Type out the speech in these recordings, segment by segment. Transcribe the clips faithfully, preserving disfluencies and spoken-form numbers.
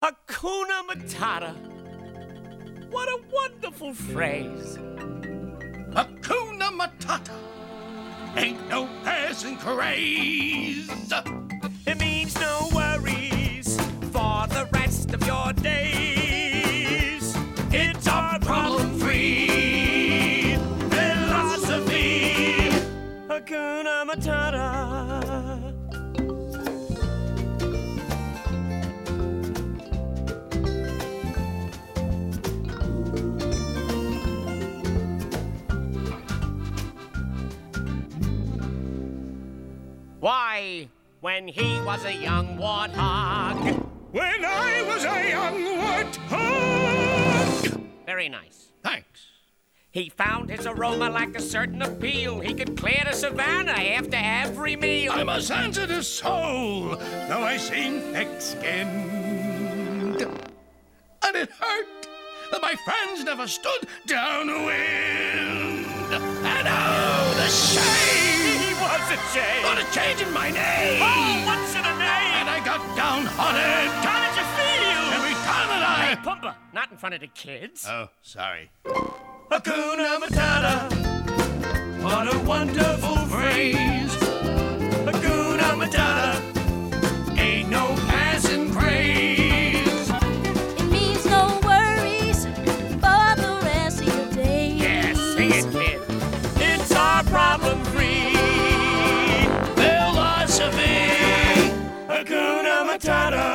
Hakuna Matata. What a wonderful phrase. Hakuna Matata. Ain't no passing craze. It means no worries for the rest of your days. It's a problem-free philosophy. Hakuna Matata. Why, when he was a young warthog. When I was a young warthog. Very nice. Thanks. He found his aroma like a certain appeal. He could clear the savannah after every meal. I'm a sensitive soul, though I seem thick-skinned. And it hurt that my friends never stood downwind. And oh, the shame! He was ashamed. What a change in my name! Oh, what's in a name? And I got downhearted. How did you feel? Every time that I... Hey, Pumbaa, not in front of the kids. Oh, sorry. Hakuna Matata. What a wonderful phrase. Hakuna Matata. Ain't no passing craze. It means no worries for the rest of your days. Yes, sing it, kid. It's our problem-free Philosophy. Hakuna Matata.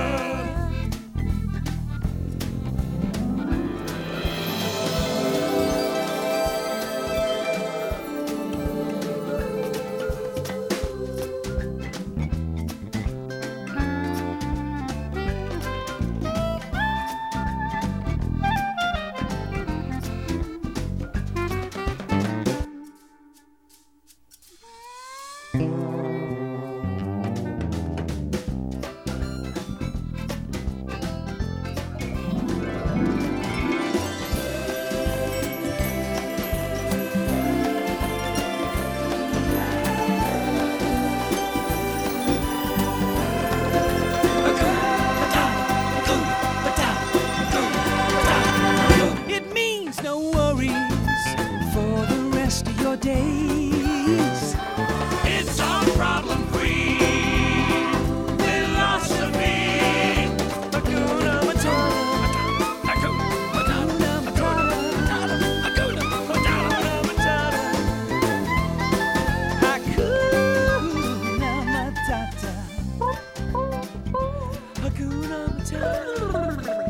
It means no worries for the rest of your days. It's our problem-free philosophy. Hakuna Matata. Hakuna Matata. Hakuna Matata. Hakuna Matata. Hakuna Matata.